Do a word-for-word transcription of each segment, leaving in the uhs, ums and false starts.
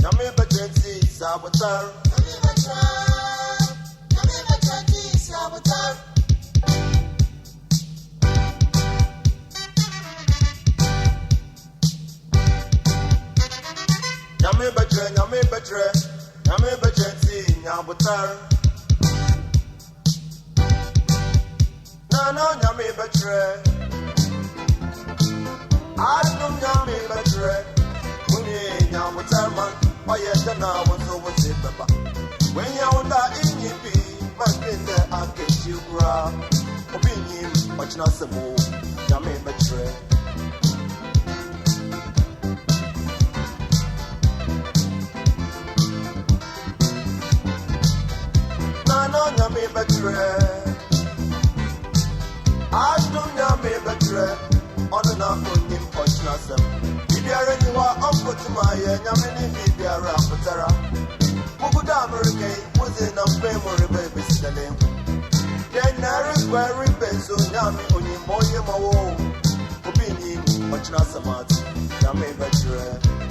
Yami Bajenti Saboteur. Yami Bajenti Saboteur. Yami Bajre, Yami Bajre, Yami Bajenti Saboteur. No, Yami Bajre. I don't Yami Bajre. Saboteur man. Oh yeah, then I was always a pepper. When you're not in your pee, my finger, I get you grab. Opinion, much not some more. Yami Bajre. No, Yami Bajre. I don't Yami Bajre. On and off on him, much not some. If you are anywhere, uncle to my Yamini, if you are up with Tara. Muguda American was in a memory baby name. Then there is very best on Yami on your Moya Mawo. Opinion, much not so much. Yami Bajre.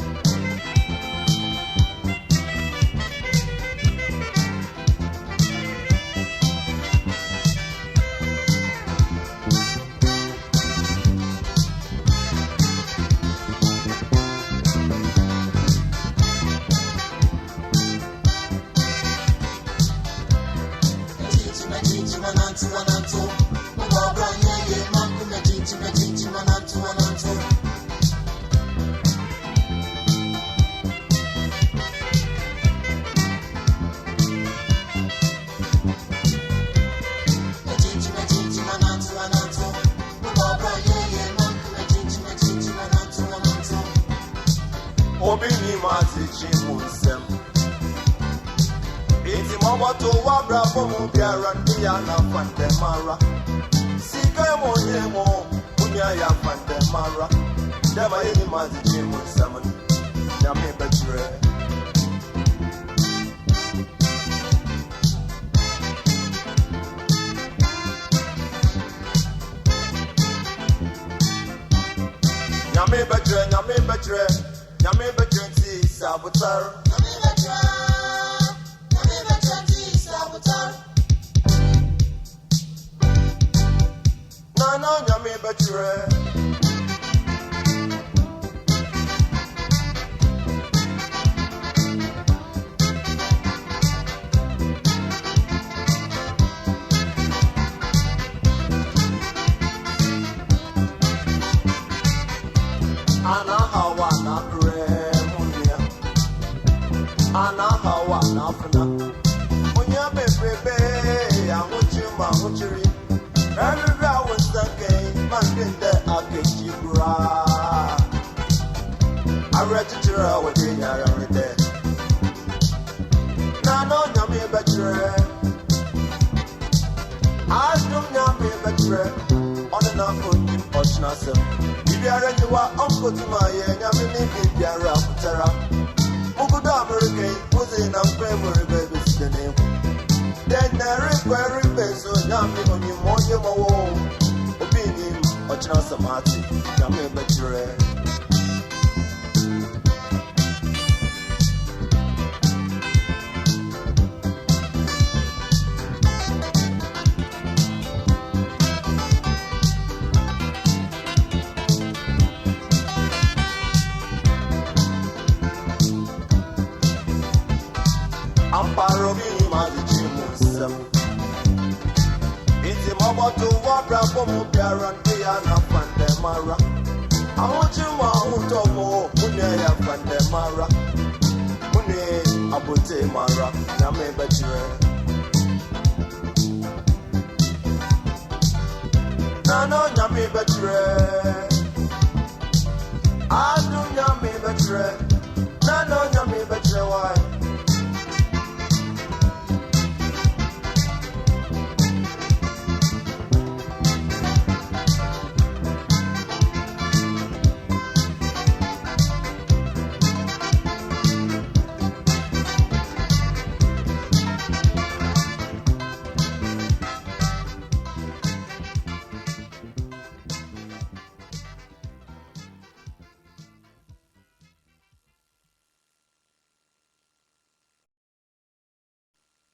Obini mati chimusem. Iti mama to wabra bomu biara ndiya na fante mara. Sika monye mo unya ya fante mara. Dema ini mati chimusem. Yami Bajre. Yami Bajre, Yami Bajre. Yami Bajenti Saboteur. Yami Bajre. Yami Bajenti Saboteur. No, no, Yami Bajre. Ana hawa na premunia. Ana hawa na funa. Onya bebebe ya muchuma muchiri. Everywhere was the game, man in the akechibra. I read it to her with the yard every day. Nano Yami Bajre. I don't Yami Bajre. On and off on him, Oshnasem. If you are anywhere, uncle to my Yamini, if you are up Tara. Muguda American was in a memory baby name. Then there is very best on Yami on your Moya Mawo. Opinion, or Chansa Marty, Yami Bajre. Amparo mi maji musem. Iti mama to wabra bomu biara ndiya na fande mara. Awochi ma uto mo mune ya fande mara. Mune abote mara Yami Bajre. Nano Yami Bajre. I